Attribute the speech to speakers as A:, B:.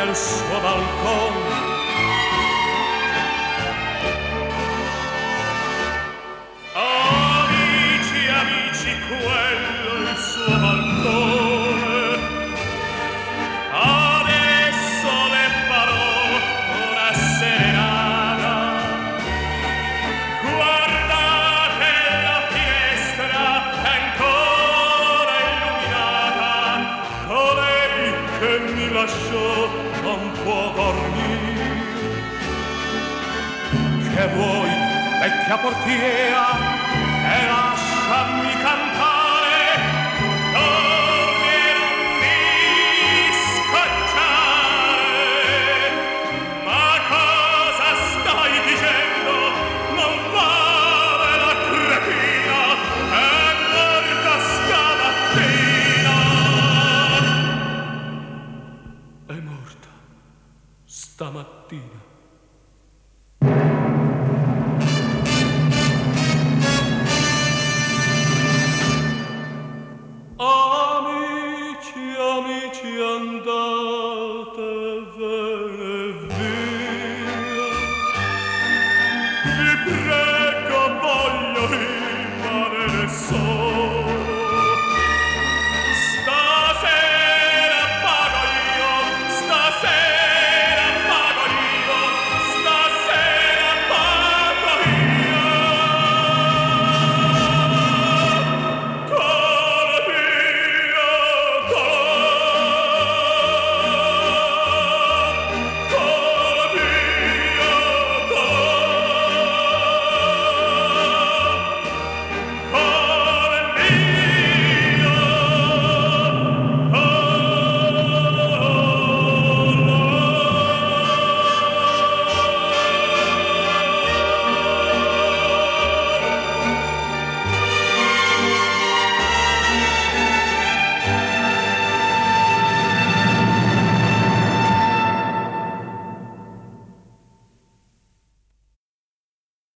A: nel suo balcone. Amici, amici, quello è il suo balcone. Adesso le farò una serenata. Guardate la finestra è ancora illuminata. Colei che mi lasciò non può dormire. Che vuoi, vecchia portiera, e lasciami cantare. Dormi e non mi scocciare. Ma cosa stai dicendo? Non vale la cretina, è morta stamattina. È morta stamattina.